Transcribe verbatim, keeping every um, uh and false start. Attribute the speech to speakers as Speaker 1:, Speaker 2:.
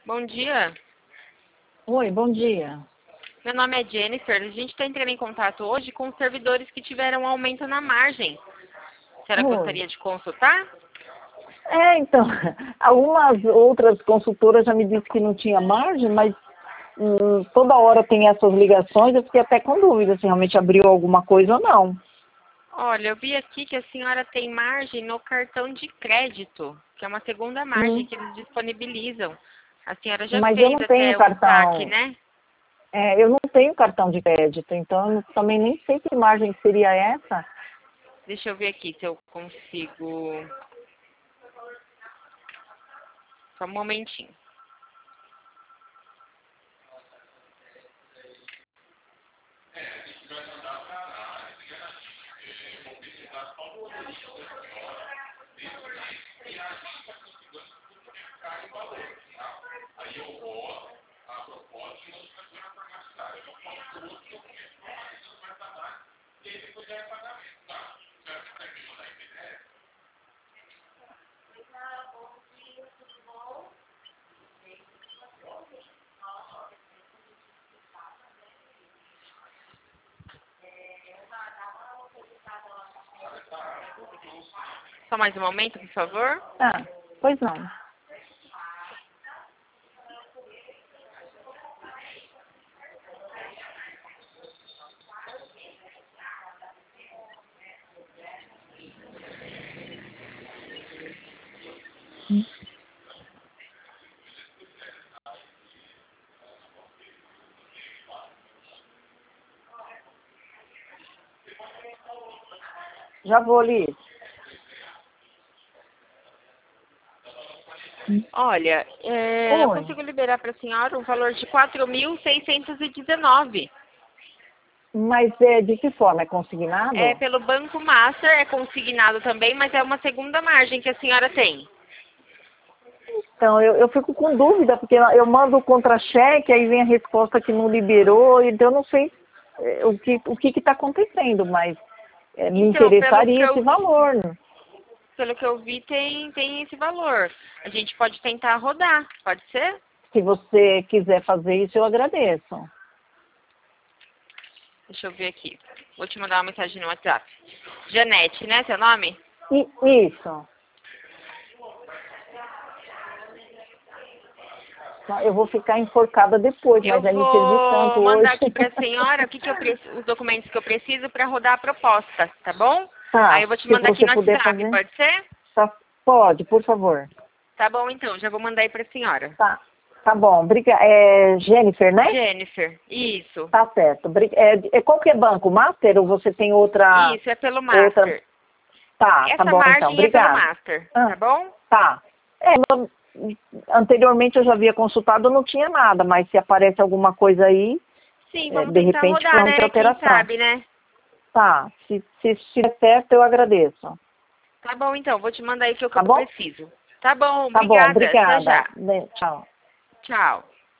Speaker 1: Bom dia.
Speaker 2: Oi, bom dia.
Speaker 1: Meu nome é Jennifer. A gente está entrando em contato hoje com os servidores que tiveram um aumento na margem. A senhora
Speaker 2: Oi.
Speaker 1: gostaria de consultar?
Speaker 2: É, então, algumas outras consultoras já me disseram que não tinha margem, mas hum, toda hora tem essas ligações, eu fiquei até com dúvida se realmente abriu alguma coisa ou não.
Speaker 1: Olha, eu vi aqui que a senhora tem margem no cartão de crédito, que é uma segunda margem
Speaker 2: Hum,
Speaker 1: que eles disponibilizam. A senhora já
Speaker 2: mas eu
Speaker 1: fez
Speaker 2: não tenho
Speaker 1: até o saque,
Speaker 2: cartão,
Speaker 1: né?
Speaker 2: é, eu não tenho cartão de crédito, então eu também nem sei que margem seria essa.
Speaker 1: Deixa eu ver aqui se eu consigo. Só um momentinho. Só mais um momento, por favor.
Speaker 2: Ah, pois não. Já vou ali.
Speaker 1: Olha, é, eu
Speaker 2: Oi,
Speaker 1: consigo liberar para a senhora um valor de quatro mil seiscentos e dezenove.
Speaker 2: mas é, de que forma? É
Speaker 1: É
Speaker 2: consignado?
Speaker 1: pelo Banco Master, é consignado também, mas é uma segunda margem que a senhora tem.
Speaker 2: Então, eu, eu fico com dúvida, porque eu mando o contra-cheque, aí vem a resposta que não liberou, então eu não sei eh, o que o que está acontecendo, mas eh, me
Speaker 1: Então, pelo que
Speaker 2: interessaria esse
Speaker 1: eu,
Speaker 2: valor. Né?
Speaker 1: pelo que eu vi, tem, tem esse valor. A gente pode tentar rodar, pode ser?
Speaker 2: Se você quiser fazer isso, eu agradeço.
Speaker 1: Deixa eu ver aqui. Vou te mandar uma mensagem no WhatsApp. Janete, né, seu nome?
Speaker 2: E, isso. Eu vou ficar enforcada depois,
Speaker 1: Eu
Speaker 2: mas aí me perdi
Speaker 1: vou
Speaker 2: tanto
Speaker 1: mandar
Speaker 2: hoje.
Speaker 1: aqui para a senhora o que que eu preci- os documentos que eu preciso para rodar a proposta, tá bom? Aí
Speaker 2: Tá,
Speaker 1: eu vou te
Speaker 2: se
Speaker 1: mandar aqui
Speaker 2: você
Speaker 1: no
Speaker 2: puder
Speaker 1: WhatsApp,
Speaker 2: fazer.
Speaker 1: pode ser?
Speaker 2: Tá, pode, por favor.
Speaker 1: Tá bom, então, já vou mandar aí para a senhora.
Speaker 2: Tá, tá bom. Obrigada. É Jennifer, né?
Speaker 1: Jennifer, isso.
Speaker 2: Tá certo. Bri- É, é qual que é banco? Master ou você tem outra,
Speaker 1: Isso, é pelo
Speaker 2: outra?
Speaker 1: Master.
Speaker 2: Tá, tá
Speaker 1: Essa
Speaker 2: bom então.
Speaker 1: margem é pelo
Speaker 2: Obrigada.
Speaker 1: Master,
Speaker 2: Ah,
Speaker 1: tá bom?
Speaker 2: tá. É, não- anteriormente eu já havia consultado, não tinha nada, mas se aparece alguma coisa aí,
Speaker 1: Sim,
Speaker 2: é,
Speaker 1: vamos
Speaker 2: de
Speaker 1: tentar
Speaker 2: repente
Speaker 1: rodar,
Speaker 2: vamos ter
Speaker 1: né? Quem
Speaker 2: alteração.
Speaker 1: sabe, né?
Speaker 2: Tá, se, se, se der certo, eu agradeço.
Speaker 1: Tá bom, então, vou te mandar aí que é o que eu
Speaker 2: Tá bom?
Speaker 1: preciso. Tá bom,
Speaker 2: Tá bom,
Speaker 1: obrigada. Até
Speaker 2: obrigada.
Speaker 1: já.
Speaker 2: Bem, tchau.
Speaker 1: Tchau.